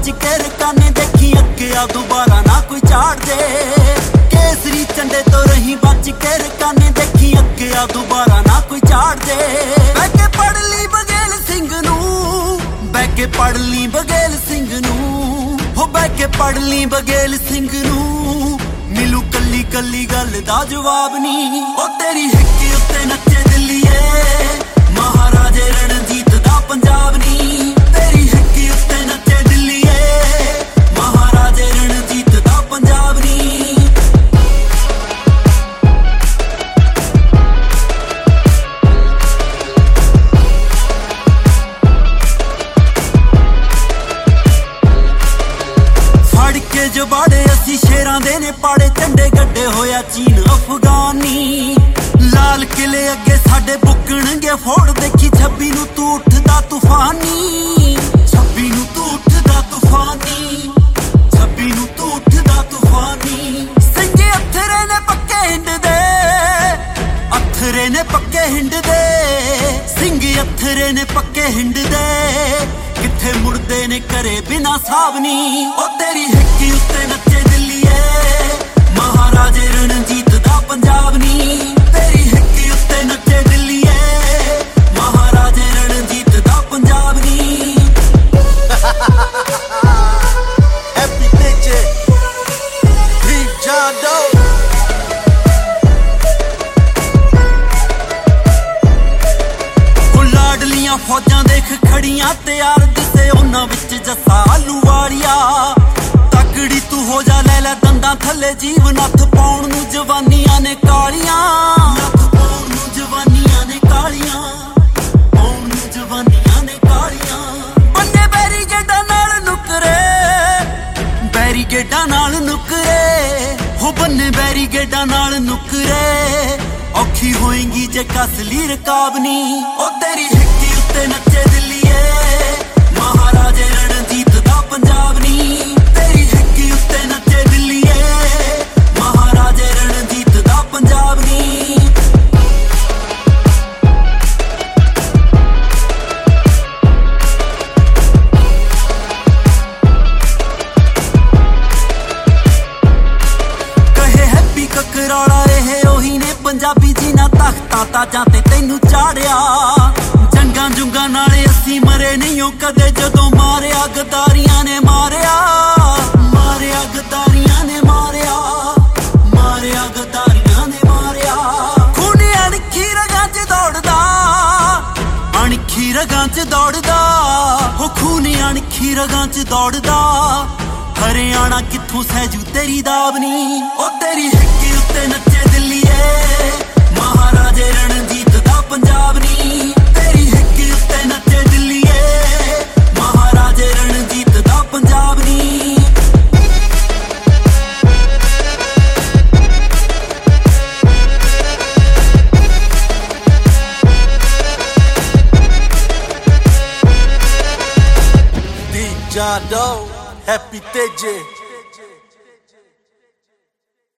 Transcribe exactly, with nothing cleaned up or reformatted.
बच के रकाने देखी अगे आ दोबारा ना कोई झाड़ दे केसरी झंडे तो रही बच के रकाने देखी अगे आ दोबारा ना कोई झाड़ दे बह के पढ़ ली बघेल सिंह नू बह के पढ़ ली बघेल सिंह नू हो बह के पढ़ ली बघेल सिंह नू मिलू कली कली गल दा जवाब नी ओ तेरी हिक्की उत्ते नच्चे दिल्लीए महाराजे रणजीत दा पंजाब नी तेरी हिक्की उत्ते नच्चे दिल्लीए महाराजे रणजीत दा पंजाब नी फड़ के जबाड़े असी शेरां दे ने पाड़े झंडे गड्डे होया चीन अफगानी लाल किले अगे साडे बुकणगे फोड़ देखी छब्बी नू तू उठदा तूफानी छब्बी नू तू उठदा तूफानी छब्बी नू तू उठदा तूफानी सिंगे अथरे ने पक्के हिंड दे अथरे ने पक्के हिंड दे सिंगे अथरे ने पक्के हिंड दे किथे मुड़दे ने करे बिना सावनी ओ तेरी हिक्की उत्ते नच्चे दिल्लीए महाराजे रणजीत दा पंजाब नी तेरी हिक्की उत्ते नच्चे दिल्लीए महाराजे रणजीत दा पंजाब नी Happy Teje, Deep John Doe. लाडलियां फौजां देख खड़ियां तैयार दिसे उन्हां विच जस्सा आलू वालिया तगड़ी तू हो जा ले ले दंदां थल्ले जीवन हथ पाउण नू जवानियां ने कालियां हथ पाउण नू जवानियां ने कालियां पाउण नू जवानियां ने कालियां बंदे बैरीगेडां नाल नुकरे बैरीगेडां नाल नुकरे हो बन्ने बैरीगेडां नाल नुकरे औखी होएगी जे कसली रकाबनी ओ तेरी हिक्की उत्ते नच्चे दिल्लीए महाराजे रणजीत दा पंजाब नी तेरी हिक्की उत्ते नच्चे दिल्लीए महाराजे रणजीत दा पंजाब नी कहे हैप्पी ककराला रहे ओही ने पंजाबी जी ना तख्ता ताजा ते तैनू चाड़िया जंगां जुंगां नाले असी मरे नहीं हो कदे जदों मारिया गद्दारियां ने मारिया मारिया गद्दारियां ने मारिया मारिया गद्दारियां ने मारिया खूनी अणखी रगां च दौड़दा अणखी रगां च दौड़दा हो खूनी अणखी रगां च दौड़दा हरियाणा कित्थों सहजू तेरी दावनी ओ तेरी हिक्की उत्ते नच्चे दिल्लीए महाराजे रणजीत दा पंजाब नी तेरी हिक्की उत्ते नच्चे दिल्लीए महाराजे रणजीत दा पंजाब नी Deep John Doe, Happy Teje.